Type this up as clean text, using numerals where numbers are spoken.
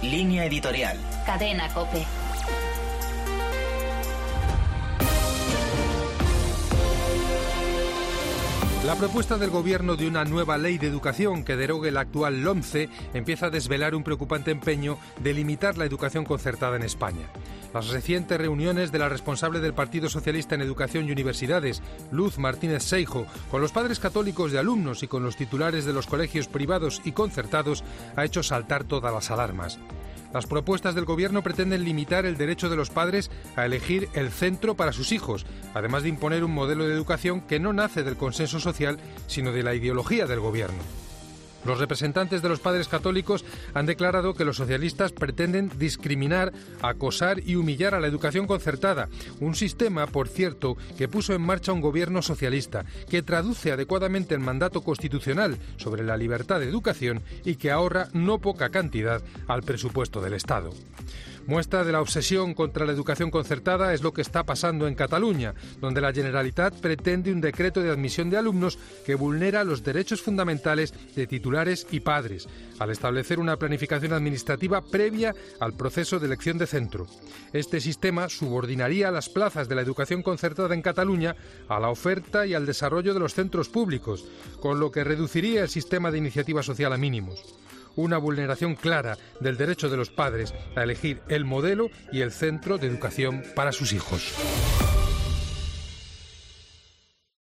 Línea editorial. Cadena COPE. La propuesta del Gobierno de una nueva ley de educación que derogue la actual LOMCE empieza a desvelar un preocupante empeño de limitar la educación concertada en España. Las recientes reuniones de la responsable del Partido Socialista en Educación y Universidades, Luz Martínez Seijo, con los padres católicos de alumnos y con los titulares de los colegios privados y concertados ha hecho saltar todas las alarmas. Las propuestas del Gobierno pretenden limitar el derecho de los padres a elegir el centro para sus hijos, además de imponer un modelo de educación que no nace del consenso social, sino de la ideología del Gobierno. Los representantes de los padres católicos han declarado que los socialistas pretenden discriminar, acosar y humillar a la educación concertada, un sistema, por cierto, que puso en marcha un gobierno socialista, que traduce adecuadamente el mandato constitucional sobre la libertad de educación y que ahorra no poca cantidad al presupuesto del Estado. Muestra de la obsesión contra la educación concertada es lo que está pasando en Cataluña, donde la Generalitat pretende un decreto de admisión de alumnos que vulnera los derechos fundamentales de titulares y padres, al establecer una planificación administrativa previa al proceso de elección de centro. Este sistema subordinaría las plazas de la educación concertada en Cataluña a la oferta y al desarrollo de los centros públicos, con lo que reduciría el sistema de iniciativa social a mínimos. Una vulneración clara del derecho de los padres a elegir el modelo y el centro de educación para sus hijos.